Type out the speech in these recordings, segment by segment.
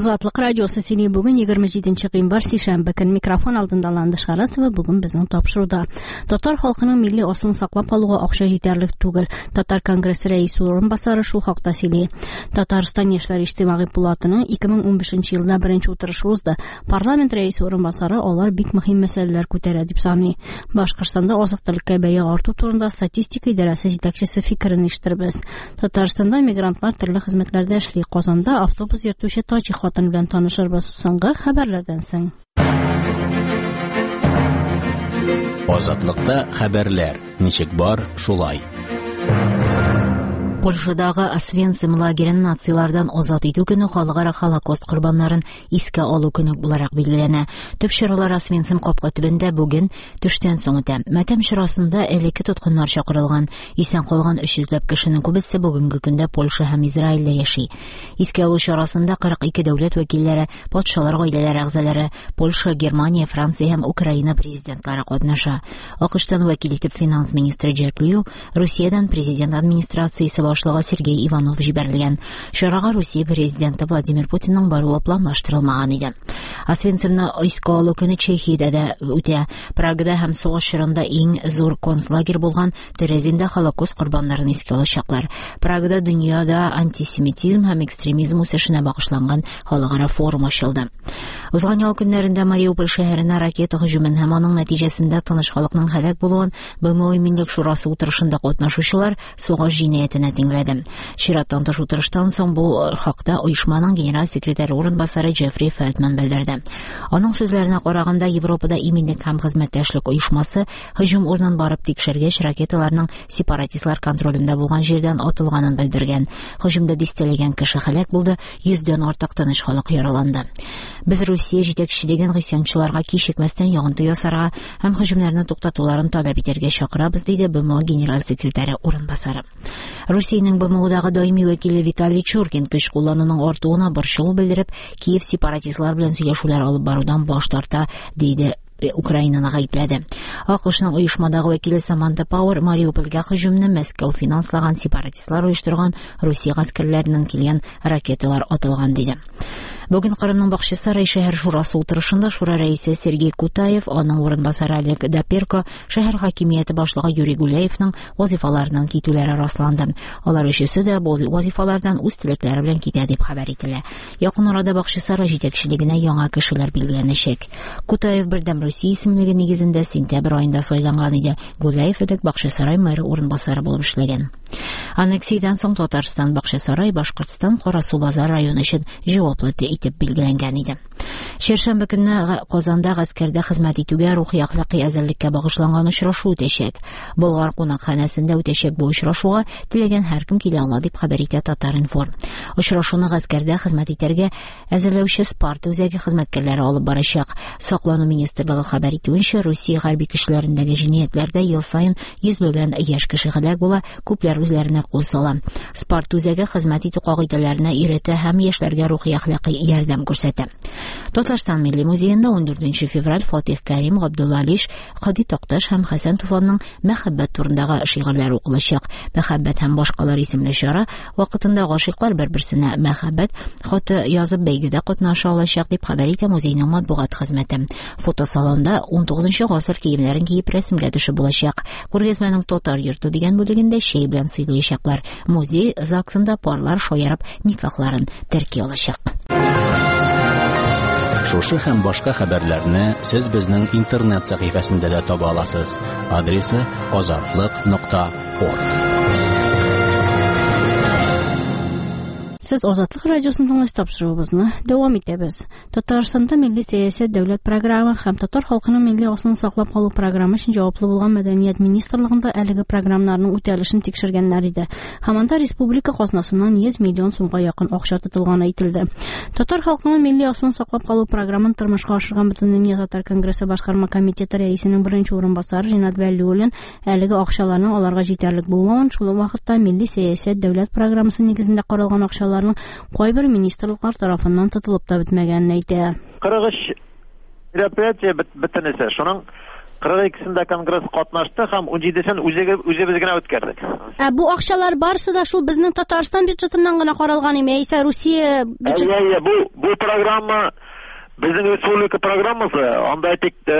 Азатлык радиосы сине бүген 27 гыйнвар сишәмбе көн микрофон алдында Ландыш Харасова бүген безнең тапшыруда. Татар халкының милли аслын саклап калуга акча җитәрлек түгел. Татар конгрессы рәисе урынбасары шул хакта сөйли. Татарстан яшьләр иҗтимагый пулатының 2015 елда беренче утырышы узды. Парламент рәисе урынбасары алар бик мөһим мәсьәләләр күтәрә дип саный. Башкортстанда азык-төлеккә бәя арту турында статистика идарәсе җитәкчесе фикерен ишеттербез. Татарстанда мигрантлар төрле хезмәтләрдә эшли. Казанда автобус йөртүче Таҗи хатын белән танышырбыз соңгы хәбәрләрдән соң. Азатлыкта хәбәрләр. Ничек бар, шулай. Польшадагы Освенцим лагерен нациялардан азат итү көне халыкара Холокост курбаннарын искә алу көне буларак билгеләнә. Төп чаралар Освенцим капка төбендә бүген төштән соң үтә. Матәм чарасында элекке тоткыннар чакырылган. Исән калган 300 кешенең күбесе бүгенге көндә Польша һәм Израильдә яши. Искә алу чарасында 42 дәүләт вәкилләре, патшалар гаиләләре әгъзалары, Польша, Германия, Франция һәм Украина президентлары катнаша. АКШтан вәкил итеп финанс министры Джек Лью, Русиядән президент администрациясе башлыгы Сергей Иванов җибәрелгән. Чарага Русия президенты Владимир Путинның баруы планлаштырылмаган иде. Освенцимны искә алу көне Чехиядә дә үтә. Прагада һәм сугыш чорында иң зур концлагерь булган Терезиндә Холокост курбаннарын искә алачаклар. Прагада дөньяда антисемитизм һәм экстремизм үсешенә багышланган халыкара форум ачылды. Узган ял көннәрендә Мариуполь шәһәренә ракета һөҗүмен һәм аның нәтиҗәсендә тыныч халыкның һәлак булуын БМО Милләт шурасы утырышында катнашучылар сугыш җинаятенә тиңләде. Чираттан тыш утырыштан соң бу хакта оешманың генераль секретаре урынбасары Джеффри Фелтман белдерде. Аның сүзләренә караганда, Европада иминлек һәм хезмәттәшлек оешмасы һөҗүм урынын барып тикшергәч, ракеталарның сепаратистлар контролендә булган җирдән атылганын белдергән. Һөҗүмдә дистәләгән кеше һәлак булды, 100дән артык тыныч халык яраланды. Без Русия җитәкчелеген гысьянчыларга кичекмәстән ягынты ясарга һәм һөҗүмнәрне туктатуларын таләп итәргә чакырабыз, диде БМО генераль секретаре урынбасары. Русиянең БМОдагы даими вәкиле Виталий Чуркин көч куллануның артуына борчылу белдереп, Киев сепаратистлар белән сөйләшүләр алып барудан баш тарта, диде Украинаны гаепләде. АКШның оешмадагы вәкиле Саманта Пауэр Мариупольгә һөҗүмне Мәскәү финанслаган сепаратистлар оештырган Русия гаскәрләреннән килгән ракеталар атылган, диде. Бүген Кырымның бакчысы шәһәр шурасы утырышында шура рәисе Сергей Кутаев, аның урынбасары Олег Доперко, шәһәр хакимияте башлыгы Юрий Гуляевның вазифаларыннан китүләре расланды. Алар өчесе дә бу вазифалардан үз теләкләре белән китә дип хәбәр ителә. Якын арада бакчысы җитәкчелегенә яңа кешеләр билгеләнәчәк. Кутаев бердәм Русия исемлеге нигезендә сентябрь аенда сайланган иде. Гуляев элек Бакчасарай мэры урынбасары булып эшләгән. Аннексиядән соң Татарстан Бакчасарай Башкортстан Карасу базар районы өчен җаваплы итеп билгеләнгән иде. Чәршәмбе көнне Казанда гаскәрдә хезмәт итүгә рухи әхлакый әзерлеккә багышланган очрашу үтәчәк. Болгар кунакханәсендә үтәчәк бу очрашуга теләгән һәркем килә ала дип хәбәр итә Татар-Информ. Очрашуны гаскәрдә хезмәт итәргә әзерләүче Спарта үзәге хезмәткәрләре алып барачак. Саклану министрлыгы хәбәр итүенчә, Русия хәрби көчләрендәге җинаятләрдә ел саен йөзләгән яшь кеше һәлак була, күпләр үзләренә кул сала. Спарта үзәге хезмәт итү кагыйдәләренә өйрәтә һәм яшьләргә рухи әхлакый ярдәм күрсәтә. Татарстан Милли музеенда 14 февраль Фатих Кәрим, Габдулла Алиш, Кади Такташ һәм Хәсән Туфанның мәхәббәт турындагы шигырьләре укылачак. Мәхәббәт һәм башкалар исемле чара вакытында гашыйклар бер-берсенә мәхәббәт хаты язып бәйгедә катнаша алачак дип хәбәр итә музейның матбугат хезмәте. Фотосалонда 19 гасыр киемнәрен киеп рәсемгә төшеп булачак. Күргәзмәнең Татар йорты дигән бүлегендә чәй белән сыйлаячаклар. Музей ЗАГСында парлар шаярып никахларын терки алачак. Шушы һәм башка хәбәрләрне сез безнең интернет сәхифәсендә дә таба аласыз. Адресы azatlyk.org. Сез Азатлык радиосын тыңлаш тапшыруыбызны дәвам итәбез. Татарстанда милли сәясәт дәүләт программы һәм татар халкының милли аслын саклап калу программы өчен җаваплы булган Мәдәният министрлыгында әлеге программаларның үтәлешен тикшергәннәр иде. Һәм республика казнасыннан 100 миллион сумга якын акча тотылганы әйтелде. Татар халкының милли аслын саклап калу программын тормышка ашырган Бөтендөнья татар конгрессы башкарма комитеты рәисенең беренче урынбасары Ринат Вәлиуллин әлеге акчаларның аларга җитәрлек булмавын, шул вакытта милли сәясәт дәүләт программасы нигезендә каралган акчаларның кайбер министрлыклар тарафыннан тотылып та бетмәгәнен әйтә. 43 мероприятие бетенесе. Шуның 42-сендә конгресс катнашты һәм 17-сен үзебез генә үткәрдек. Бу акчалар барысы да шул безнең Татарстан бюджетыннан гына каралган име, яисә Русия бюджеты? Бу программа безнең республика программасы, анда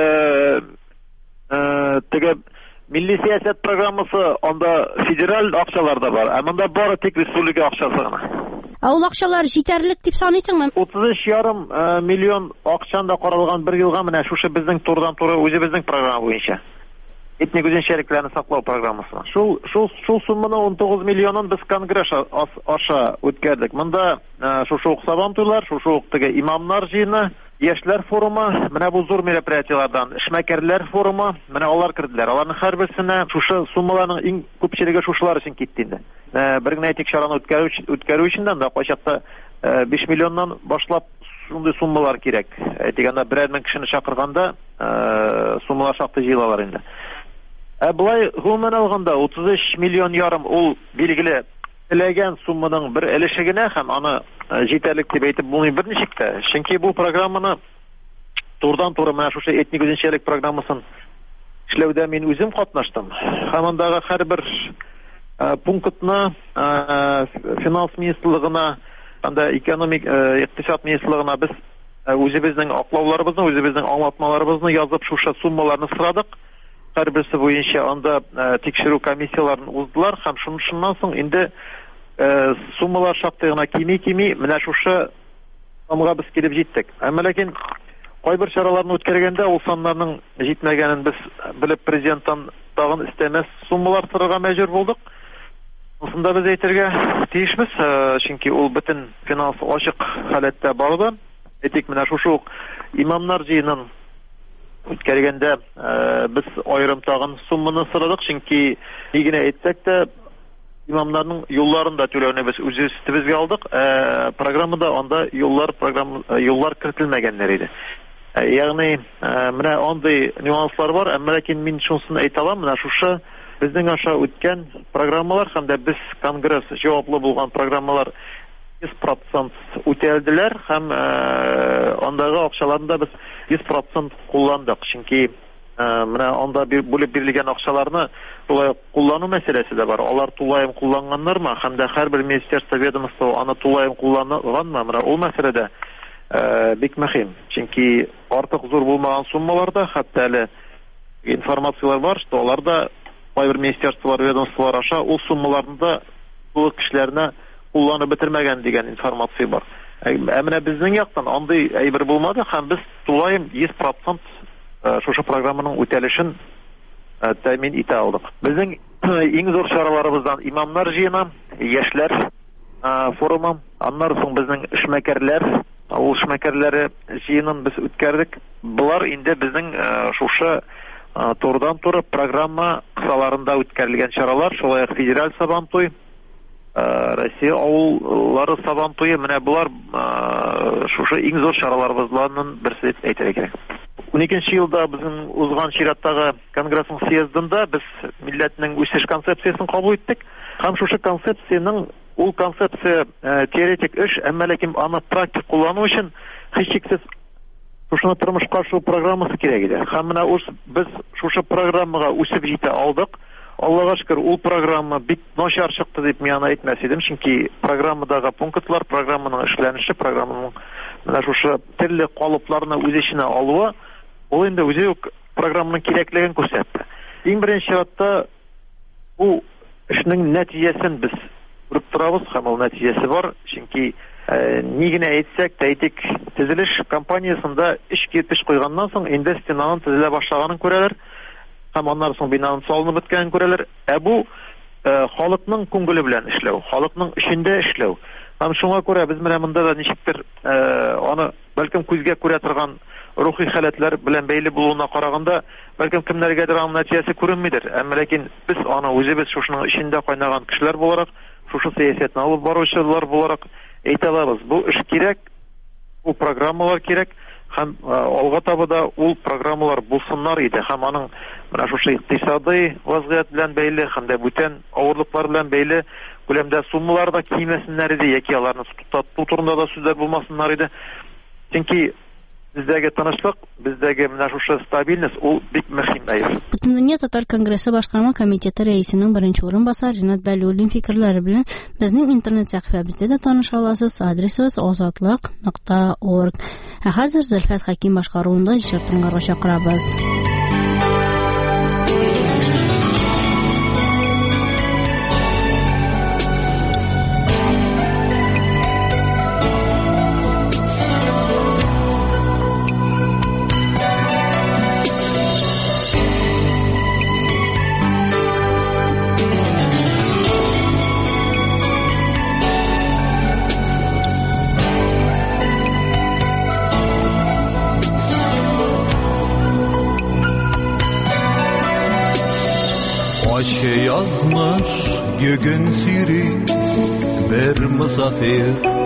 теге милли сиясәт программасы, анда федераль акчалар да бар. Монда бары тик республика акчасы гына. Ул акчалар җитәрлек дип саныйсыңмы? 33,5 миллион акчанда каралган бер елга менә шушы безнең турыдан-туры үзебезнең программа буенча. Этник үзенчәлекләрне саклау программасы. Шул сумманы 19 миллионын без конгресс аша үткәрдек. Монда шушы ук сабантуйлар, шушы ук теге имамнар җыены, яшьләр форумы, менә бу зур мероприятиелардан эшмәкәрләр форумы, менә алар кирделәр. Аларның һәрберсенә шушы суммаларның иң күпчелеге шушылар өчен китте инде. Бер генә әйтик, чараны үткәрү өчен дә кайчакта 5 миллионнан башлап шундый суммалар кирәк. Әйтгәндә, берәр мең кешене чакырганда суммалар шактый җыелалар инде. Булай гомумән алганда 33,5 миллион ул билгеле теләгән сумманың бер өлеше генә һәм аны җитәрлек дип әйтеп булмый берничек тә. Чөнки бу программаны турыдан-туры менә шушы этник үзенчәлек программасын эшләүдә мин үзем катнаштым. Һәм андагы һәрбер пунктны финанс министрлыгына, анда экономик икътисад министрлыгына без үзебезнең аклауларыбызны, үзебезнең аңлатмаларыбызны язып шушы суммаларны сорадык. Һәрберсе буенча анда тикшерү комиссияларын уздылар һәм шуннан соң инде суммалар шактый гына кими, менә шушы санга без килеп җиттек. Ләкин кайбер чараларны үткәргәндә ул саннарның җитмәгәнен без белеп президенттан тагын истәмәс суммалар сорарга мәҗбүр булдык. Шунда без әйтергә тиешбез, чөнки ул бөтен финанс ачык халәттә барды. Әйтик, менә шушы ук имамнар җыенын үткәргәндә без аерым тагын сумманы сорадык, чөнки нигенә әйтсәк тә имамнарның юлларын да түләүне без үз өстебезгә алдык. Программада анда юллар кертелмәгәннәр иде. Ягъни менә андый нюанслар бар, ләкин мин шунысын әйтә алам, менә шушы безнең аша үткән программалар һәм дә без конгресс җаваплы булган программалар 100% үтәлделәр һәм андагы акчаларны да без 100% кулландык. Чөнки менә анда бүлеп бирелгән акчаларны тулай куллану мәсьәләсе дә бар. Алар тулайым кулланганнармы һәм дә һәрбер министерство ведомство аны тулайым кулланганмы? Менә ул мәсьәләдә бик мөһим. Чөнки артык зур булмаган суммаларда хәтта әле информациялар бар, что аларда кайбер министерстволар, ведомстволар аша ул суммаларны да тулы кешеләрне кулланып бетермәгән дигән информация бар. Менә безнең яктан андый әйбер булмады һәм без тулайым 100% шушы программаның үтәлешен тәэмин итә алдык. Безнең иң зур чараларыбыздан имамнар җыены, яшьләр форумы, аннан соң безнең эшмәкәрләр, ул эшмәкәрләре җыенын без үткәрдек. Булар инде безнең шушы турыдан-туры программа кысаларында үткәрелгән чаралар, шулай ук федераль сабантуй, Россия авыллары сабантуе, менә булар шушы иң зур чараларыбыздан берсе дип әйтергә кирәк. 12 елда безнең узган чираттагы конгрессның съездында без милләтнең үсеш концепциясын кабул иттек. Һәм шушы концепцияның ул концепция теоретик эш, ләкин аны практик куллану өчен һичшиксез шушыны тормышка ашу программасы кирәк иде. Һәм менә без шушы программага үсеп җитә алдык. Аллага шөкер, ул программа бик начар чыкты дип мин аны әйтмәс идем, чөнки программадагы пунктлар, программаның эшләнеше, программаның менә шушы төрле калыпларны үз эченә алуы, ул инде үзе үк программаның кирәклеген күрсәтте. Иң беренче чиратта бу эшнең нәтиҗәсен без күреп торабыз һәм ул нәтиҗәсе бар, чөнки ни генә әйтсәк тә әйтик, төзелеш компаниясында эш кирпеч куйганнан соң инде стенаның төзелә башлаганын күрәләр. Һәм аннан соң бинаның салынып беткәнен күрәләр. Бу халыкның күңеле белән эшләү, халыкның эшендә эшләү. Һәм шуңа күрә без менә монда да ничектер аны бәлкем күзгә күрә торган рухи халәтләр белән бәйле булуына караганда, бәлкем кемнәргәдер аның нәтиҗәсе күренмидер. Ләкин без аны үзебез шушының эчендә кайнаган кешеләр буларак, шушы сәясәтне алып баручылар буларак әйтә алабыз. Бу эш кирәк, бу программалар кирәк. Һәм алга таба да ул программалар булсыннар иде. Һәм аның менә шушы икътисади вазгыять белән бәйле, һәм дә бүтән авырлыклар белән бәйле күләмдә суммалар да кимәсеннәр иде, яки аларны тоту турында да сүзләр булмасыннар иде. Чөнки Bizdagi tinchlik, bizdagi mana shu stabilность ул бик мөһим әйбер. Бөтендөнья татар конгрессы башкарма комитеты рәисенең беренче урынбасары Ринат Бәлиуллин фикерләре белән безнең интернет сәхифәбездә дә таныша аласыз. Адресыбыз azatlык.org. Хәзер Зөлфәт Хәким башкаруында җыр тыңларга чакырабыз. Yazmış yögün sürü bir musafir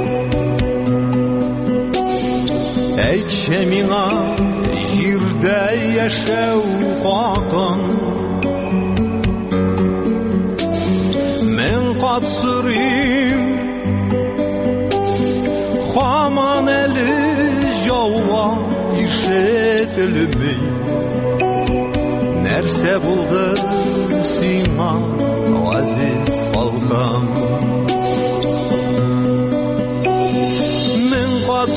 Әйтші миңа җирдә яшәү хакын Мен кат сөрим Хаман әле җавап ишетелми Нәрсә булды сиңа азиз халкым Мен кат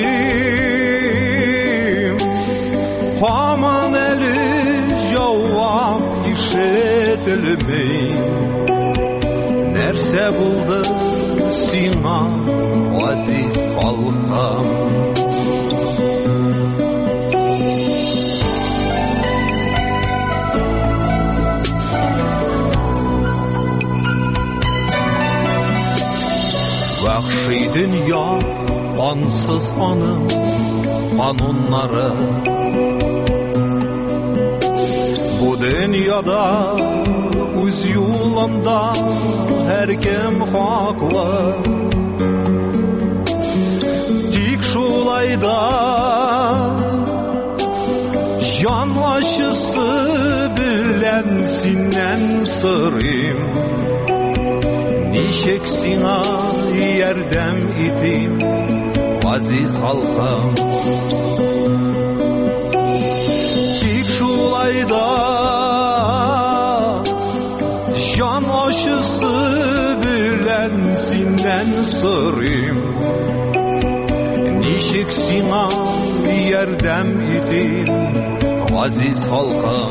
сөрим Хаман әле җавап ишетелми Нәрсә булды сиңа азиз халкым Вахши дөнья, ансыз аның кануннары Бу дөньяда үз юлында һәркем хаклы Тик шулайда җан ачысы белән синнән сорыйм Ничек сиңа ярдәм итим, азиз халкым Тик шулайда җан ачысы белән синнән сорыйм Ничек сиңа ярдәм итим, азиз халкым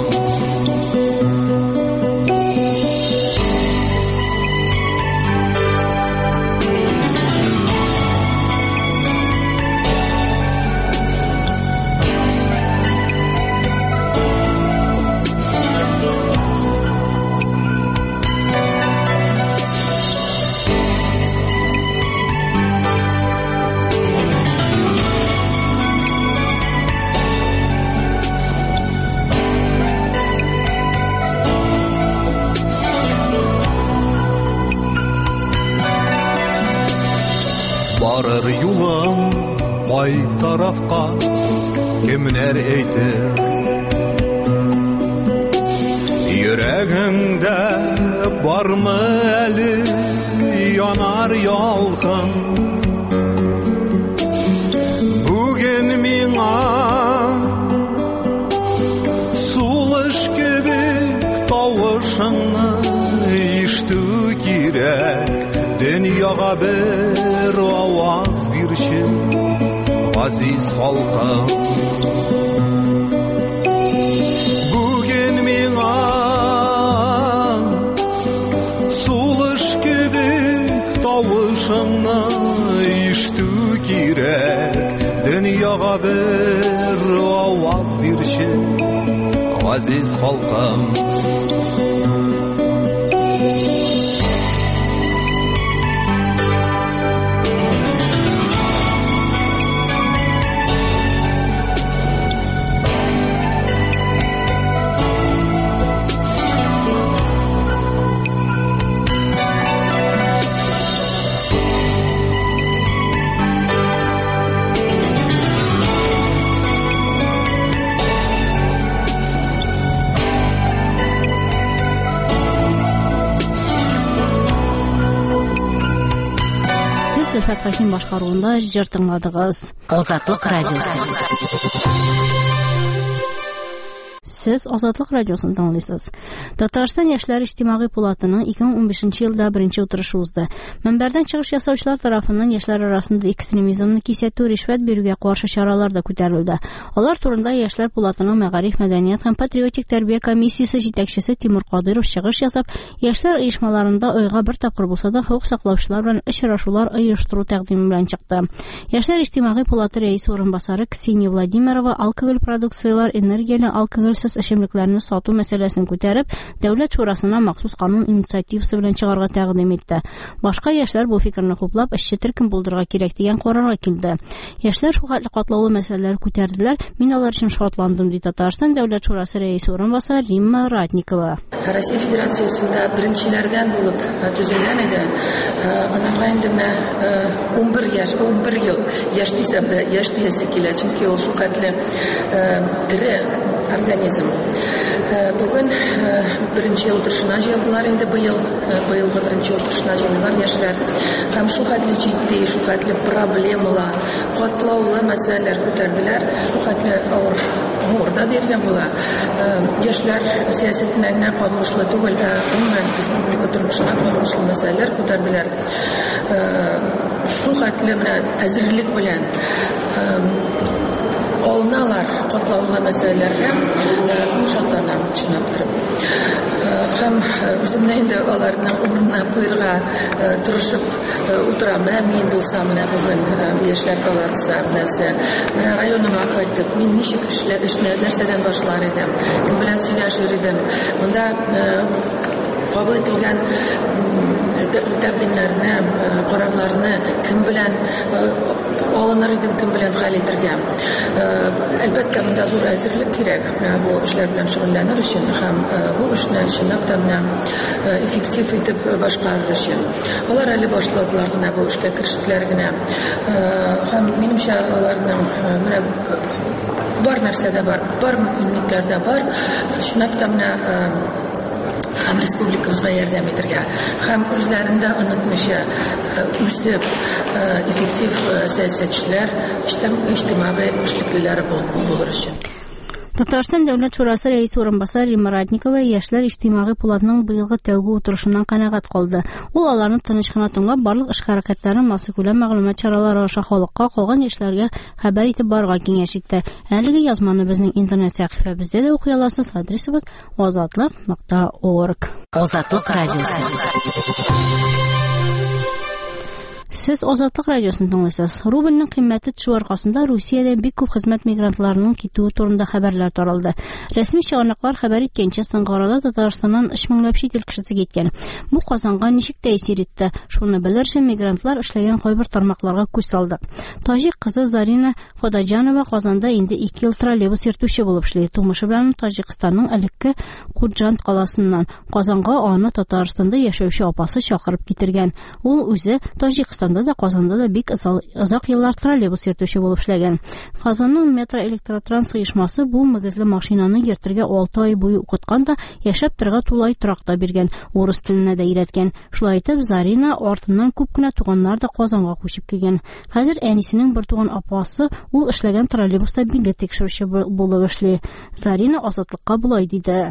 Барыр юлым бай тарафка кемнәр әйтер Йөрәгеңдә бармы әле янар ялкын Бүген миңа сулыш кебек тавышыңны ишетү кирәк Дөньяга бер аваз бирче, азиз халкым Бүген миңа сулыш кебек тавышыңны ишетү кирәк Дөньяга бер аваз бирче, азиз халкым Фәтхәшин башкаруында җыр тыңладыгыз. Азатлык радиосы. Сез Азатлык радиосын тыңлыйсыз. Татарстан яшьләр иҗтимагый пулатының 2015 елда беренче утырышы узды. Мөнбәрдән чыгыш ясаучылар тарафыннан яшьләр арасында экстремизмны кисәтү, ришвәт бирүгә каршы чаралар да күтәрелде. Алар турында яшьләр пулатының мәгариф, мәдәният һәм патриотик тәрбия комиссиясе җитәкчесе Тимур Кадыров чыгыш ясап, яшьләр оешмаларында айга бер тапкыр булса да хокук саклаучылар белән очрашулар оештыру тәкъдиме белән чыкты. Яшьләр иҗтимагый пулаты рәисе орынбасары Ксения Владимирова алкоголь продукциялар, энергияле алкогольсез эчемлекләрне сату мәсьәләсен күтәреп, дәүләт шурасына махсус канун инициативасы белән чыгарга тәкъдим итте. Башка яшьләр бу фикерне хуплап, эшче төркем булдырырга кирәк дигән карарга килде. Яшьләр шугатлы катлаулы мәсьәләләр күтәрделәр. Мин алар өчен шатландым, ди Татарстан дәүләт шурасы рәисе орынбасары Римма Ратникова. Россия Федерациясендә беренчеләрдән булып төзелгән иде. Аннан инде 11 ел яшь дисәм дә яшь диясе килә, чөнки ул шугатлы тере организм. Бүген беренче утырышына җыелдылар инде быелгы беренче утырышына җыелган яшьләр һәм шугатлы җитди, шугатлы проблемалар, катлаулы мәсьәләләр күтәрделәр. Шугатлы авыр да дигән була. Яшьләр сәясәтенә генә кагылышлы түгел, umuman республика тормышына кагылышлы мәсьәләләр күтәрделәр. Шугатлы менә әзерлек белән алыналар катлаулы мәсьәләләргә, шатланам чынлап торып. Һәм үземне инде аларның урынына куярга тырышып утырам. Менә мин булсам, менә бүген яшьләр палатасы әгъзасы, менә районыма кайтып, мин ничек эшне нәрсәдән башлар идем, кем белән сөйләшер идем. Монда кабул ителгән тәкъдимнәрне, карарларны кем белән алыныр идем, кем белән хәл итәргә. Әлбәттә, монда зур әзерлек кирәк бу эшләр белән шөгыльләнер өчен һәм бу эшне чынлап та эффектив итеп башкарыр өчен. Алар әле башладылар гына бу эшкә керештеләр генә. Һәм минемчә аларның менә бар нәрсәдә бар мөмкинлекләрдә бар. Чынлап та һәм республикабызга ярдәм итәргә, һәм үзләрендә онытмыйча үсеп эффектив сәясәтчеләр, иҗтимагый эшлеклеләр булыр өчен. Татарстан дәүләт шурасы рәисе орынбасары Римма Ратникова яшьләр иҗтимагый пулатның быелгы тәүге утырышыннан канәгать калды. Ул аларны тыныч кына тыңлап, барлык эш хәрәкәтләрен массакүләм мәгълүмат чаралары аша халыкка, калган яшьләргә хәбәр итеп барырга киңәш итте. Әлеге язманы безнең интернет сәхифәбездә дә укый аласыз. Адресыбыз azatlyk.org. Азатлык радиосы. Сез Азатлык радиосын тыңлыйсыз. Рубльнең кыйммәте төшү аркасында Русиядә бик күп хезмәт мигрантларының китүе турында хәбәрләр таралды. Рәсми чыганаклар хәбәр иткәнчә, соңгы арада Татарстаннан 3 меңләп чит ил кешесе киткән. Бу Казанга ничек тәэсир итте? Шуны белер өчен мигрантлар эшләгән кайбер тармакларга күз салдык. Таҗик кызы Зарина Ходаҗанова Казанда инде 2 ел троллейбус йөртүче булып эшли. Тумышы белән Таҗикстанның элекке Куджант каласыннан Казанга аны Татарстанда яшәүче апасы чакырып китергән. Ул үзе Таҗикстанда да, Казанда да бик озак еллар троллейбус йөртүче булып эшләгән. Казанның метроэлектротранс оешмасы бу мөгезле машинаны йөртергә 6 ай буе укыткан да, яшәп торырга тулай торакта биргән, урыс теленә дә өйрәткән. Шулай итеп, Зарина артыннан күп кенә туганнар да Казанга күчеп килгән. Хәзер әнисенең бер туган апасы ул эшләгән троллейбуста билет тикшерүче булып эшли. Зарина Азатлыкка булай диде.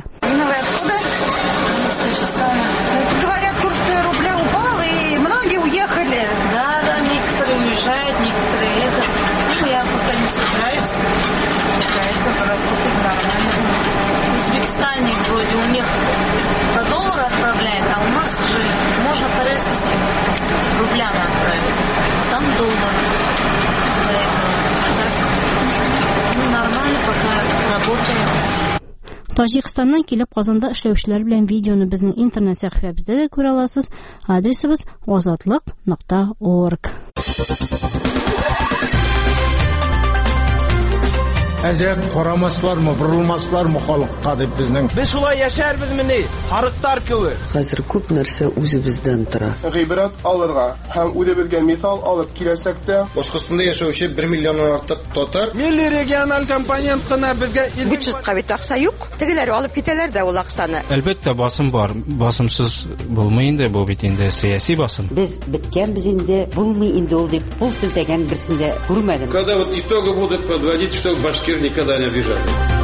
Говорят, курс рубля упал, и многие уехали. Да, некоторые уезжают, некоторые я пока не собираюсь. Это работает нормально. В Узбекистане вроде у них по доллару отправляют, а у нас же можно по российским рублям отправить. А там доллар. За это. Так, нормально, пока работаем. Таҗикстаннан килеп Казанда эшләүчеләр белән видеоны безнең интернет сәхифәбездә дә күрә аласыз. Адресыбыз azatlyk.org. Әзрәк карамаслармы, борылмаслармы халыкка дип безнең. Без шулай яшәрбез мени. Харыктар кебек. Хәзер күп нәрсә үзебездән тора. Гыйбрәт алырга һәм үзебезгә мисал алып киләсәк тә, Башкортстанда яшәүче 1 миллионнан артык татар. Милли региональ компонент кына безгә бюджетка бит акча юк. Тегеләр алып китәләр дә ул акчаны. Әлбәттә басым бар. Басымсыз булмый инде бу бит инде сиясәт басым. Без биткәнбез инде, булмый инде ул дип пул селтәгән берсендә күрмәдем. Когда вот итоги будут подводить, что башкир никогда не обижали.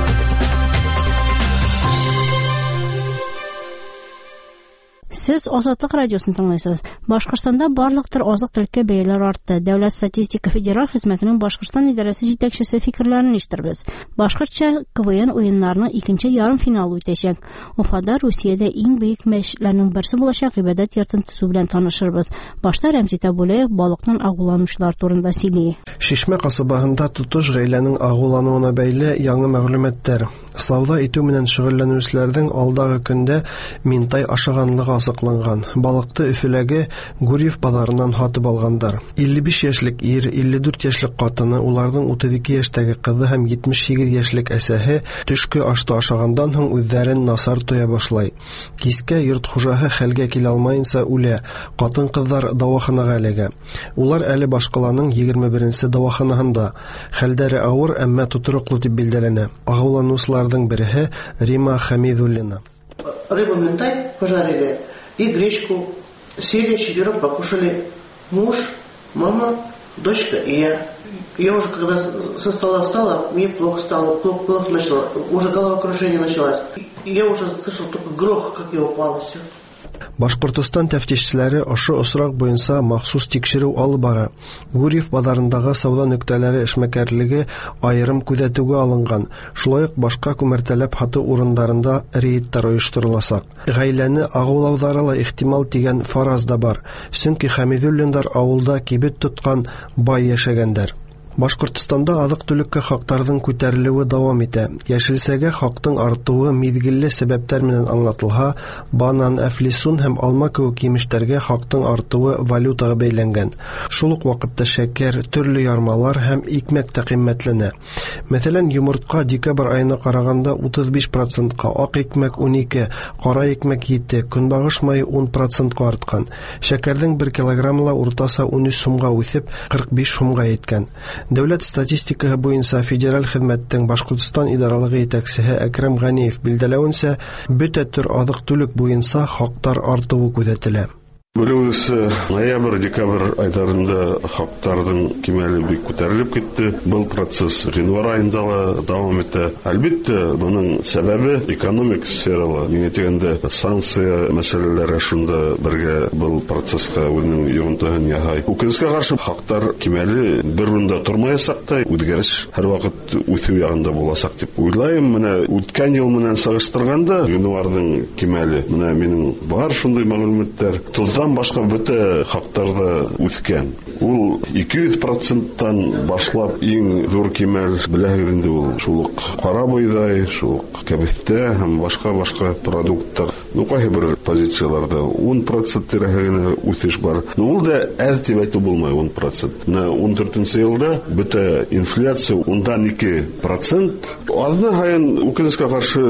Сез Азатлык радиосын тыңлайсыз. Башкортстанда барлык төр азык-төлеккә бәяләр артты. Дәүләт статистика федераль хезмәтенең Башкортстан идарәсе җитәкчесе фикерләрен ишеттербез. Башкортча КВН уеннарының 2нче ярым финалы үтәчәк. Уфада Русиядә иң бөек мәчетләрнең берсе булачак гыйбадәт йортын төзү белән танышырбыз. Башта Рәмзит Абулаев балыктан агуланучылар турында сөйли. Шишмә касабаһында тотыш гаиләнең агулануына бәйле яңа мәгълүматлар. Сауда итү белән шөгыльләнүчеләрнең алдагы көндә минтай ашаганлыгы асыкланган. Балыкты Өфөләге Гурьев базарыннан хатып алгандар. 55 яшьлек ир, 54 яшьлек катыны, уларның 32 яшьтәге кызы һәм 78 яшьлек әсәһе төшке ашты ашагандан соң үзләрен насар тоя башлай. Кискә йорт хуҗаһы хәлгә килә алмаенча үлә. Катын-кызлар даваханага эләгә. Улар әле башкаланың 21-нче даваханаһында. Хәлдәре авыр, әмма тотрыклы дип билдәләнә. Агуланучыларның бере Рима Хамидуллина. Рыбу минтай пожарили и гречку. Сели, четвером покушали. Муж, мама, дочка и я. Я уже когда со стола встала, мне плохо стало, плохо начало. Уже головокружение началось. Я уже слышал только грох, как я упала, все. Башкортстан тәфтишчеләре ошо осрак буенча махсус тикшерү алып бара. Гурьев базарындагы сауда нөктәләре эшмәкәрлеге аерым күзәтүгә алынган. Шулай ук башка күмәртәләп хаты урыннарында рейдтар оештырылачак. Гаиләне агулаулары ла ихтимал дигән фараз да бар. Чөнки Хамидуллиндар авылда кибет тоткан бай яшәгәндер. Башкортстанда азык-төлеккә хактарның күтәрелүе дәвам итә. Яшелсәгә хактың артуы мизгилле сәбәпләр белән аңлатылһа, банан, әфлисун һәм алма кебек емештәргә хактың артуы валютага бәйләнгән. Шул ук вакытта шәкәр, төрле ярмалар һәм икмәк тә кыйммәтләнә. Мәсәлән, йомыртка декабрь аена караганда 35%-ка, ак икмәк 12%, кара икмәк 7%, көнбагыш мае 10%-ка арткан. Шәкәрнең 1 килограммы уртасы 13 сумга үсеп, 45 сумга йеткән. Дәүләт статистикаһы буенча федераль хезмәттең Башкортстан идаралыгы итәкчесе Әкрәм Ганиев билдәләвенчә, бөтә төр азык-төлек буенча хактар артуы күзәтелә. Бөлүсе ноябрь-декабрь айларында хактардың кимәле бик күтәрелеп китте. Был процесс январь айында ла дәвам итә. Әлбәттә, моның сәбәбе экономик сферала. Миңа дигәндә санкция мәсьәләләре шунда бергә был процесска үзенең йогынтыгын яһай. Үкенечкә каршы хактар кимәле бер урында тормаячак та, үзгәреш һәр вакыт үсү ягында булачак дип уйлайм. Менә үткән ел менән сагыштырганда январьның кимәле, менә минем бар шундый мәгълүматлар. Башка бөтә хактарда үскән. Ул 200%-тан башлап иң зур кимәл беләгез инде ул. Шул ук кара бойдай, шул ук кәбестә һәм башка продукттар. Кайбер бер позицияләрдә 10% тирәһенә үсеш бар. Ул да әз дип әйтү булмый 10%. Менә 14нче елда бөтә инфляция ундан 2%. Азны һайын үкенечкә каршы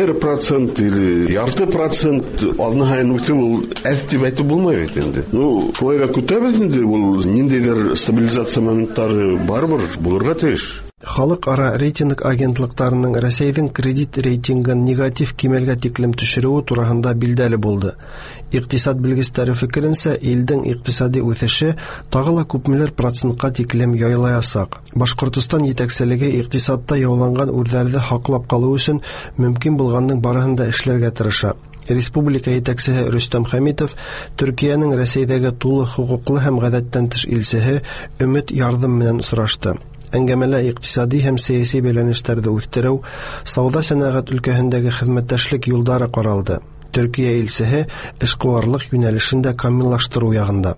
1% или ярты процент азны һайын үсү ул әз дип әйтү булмый. Шулайга күтәбез инде, ул ниндидер стабилизация моменттары барбыр, булырга тиеш. Халыкара рейтинг агентлыктарының Россиянең кредит рейтингын негатив кимәлгә тиклем төшерүе турында билдәле булды. Икътисад белгечләре фикеренчә, илдән икътисади үсеше тагы ла күпмелер процентка тиклем яйлаясак. Башкортстан җитәкчелеге икътисадта яуланган үрдәрне хаклап калу өчен мөмкин булганның барыһын да эшләргә тырыша. Республика җитәкчесе Рөстәм Хәмитов Төркиянең Россиядәге тулы хукуклы һәм гадәттән тыш илчеһе Өмет Ярдым белән сорашты. Әңгәмәлә икътисади һәм сәяси бәйләнешләрне үстерү, сауда-сәнәгать өлкәһендәге хезмәттәшлек юллары каралды. Төркия илчеһе эшкуарлык юнәлешендә камиллаштыру ягында.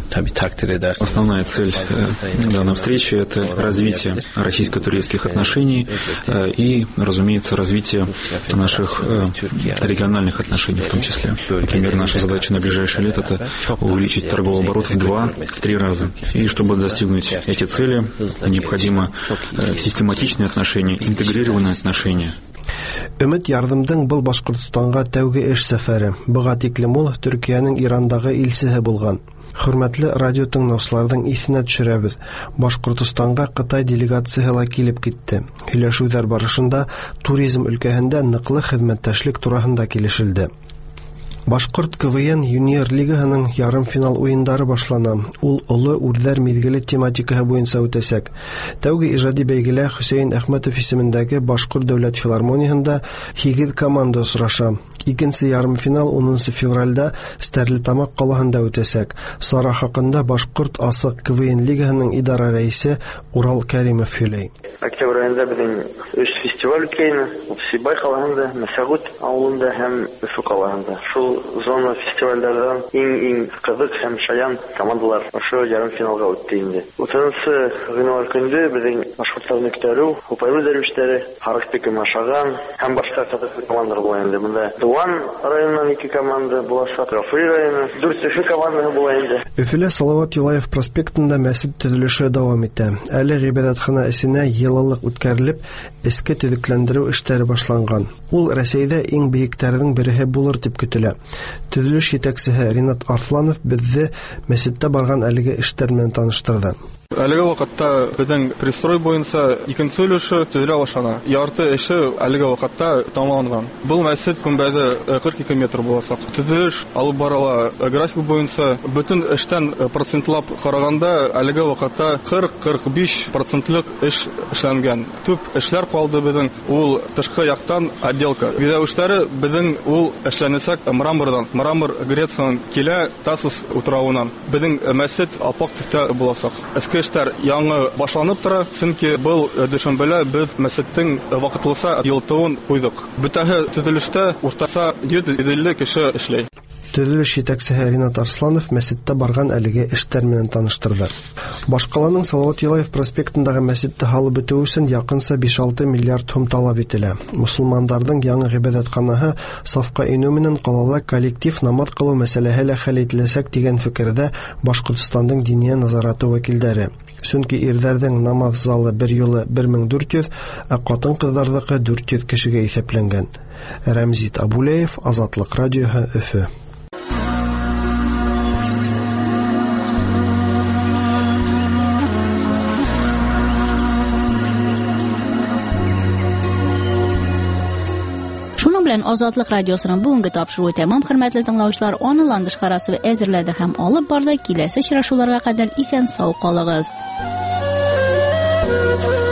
Основная цель данной встречи – это развитие российско-турецких отношений и, разумеется, развитие наших региональных отношений в том числе. Например, наша задача на ближайшее лето – это увеличить торговый оборот в 2-3 раза. И чтобы достигнуть эти цели, необходимо систематичные отношения, интегрированные отношения. Өмет ярдәмдән был Башкортстанга тәүге эш сәфәре. Буга тиклем ул Төркиянең Ирандагы илчесе булган. Хөрмәтле радио тыңлаучыларның исенә төшерәбез. Башкортстанга Кытай делегациясе килеп китте. Һөйләшүләр барышында туризм өлкәһендә ныклы хезмәттәшлек турында килешелде. Башкорт КВН юниор лигаһының ярым финал уеннары башлана. Ул Олы Үрдәр мизгеле тематикаһы буенча үтәчәк. Тәүге иҗади бәйгелә Хөсәен Әхмәтов исемендәге Башкорт дәүләт филармониясендә 8 команда осраша. Икенче ярым финал 10 февральдә Стәрлетамак калаһында үтәчәк. Сара хакында Башкорт асык КВН лигаһының идара рәисе Урал Кәримов һөйләй. Октябрь аенда безнең 3 фестиваль үткән. Сибай калаһында, Мәсәгут авылында һәм Өфе калаһында. Шул зона фестивальләрдән иң кызык һәм шаян командалар ошо ярым финалга үтте инде. 30 гыйнвар көндә безнең Башкортстан көтәрү, Хупайру дәрвишләре, Характык Машаган һәм башка кызыклы командалар була инде. Монда Дуан районыннан 2 команда булачак, Гафури районы 4 Өфе командасы була инде. Өфелә Салават Юлаев проспектында мәчет төзелеше дәвам итә. Әле гыйбадәтхана эсенә еллык үткәрелеп, эске төзекләндерү эшләре башланган. Ул Россиядә иң бөекләрнең бере булыр дип көтелә. Төзелеш җитәкчесе Ринат Арсланов безне мәчеттә барган әлеге эшләр белән таныштырды. Әлеге вакытта безнең пристрой буенча икенче өлеше төзелә башлана. Ярты эше әлеге вакытта тамамланган. Бу мәчет күмбәде 42 метр булачак. Төзелеш алып барыла. График буенча бөтен эштән процентлап караганда әлеге вакытта 40-45% эш эшләнгән. Төп эшләр калды безнең ул тышкы яктан отделка. Видеошлары безнең ул эшләнәсәк мрамордан. Мрамор Грециянан килә Тасос утравыннан. Безнең мәчет апактыкта булачак. Эштәр яңа башланып тора, чөнки был дәшәмбелә без мәчеттең вакытлыса йылтуын куйдык. Бүтәһе төзелештә уртаса 750 кеше эшләй. Төзелеш җитәкчесе Ринат Арсланов мәчеттә барган әлеге эшләр белән таныштырды. Башкаланың Салават Юлаев проспектындагы мәчетте халып бетү өчен якынса 5-6 миллиард сум таләп ителә. Мусулманнарның яңа гыйбадәтханаһы сафка инү менән калала коллектив намаз кылу мәсьәләһе лә хәл ителәсәк дигән фикердә Башкортстанның диния назараты вәкилләре. Чөнки ирләрнең намаз залы бер юлы 1400, ә хатын-кызлардагы 400 кешегә исәпләнгән. Рәмзит Абулеев, Азатлык радиоһы, Өфе. Шуның белән Азатлык радиосының бүгенге тапшыруы тәмам, хөрмәтле тыңлаучылар. Аны Ландыш Карасова әзерләде һәм алып барды. Киләсе очрашуларга кадәр исән сау калыгыз.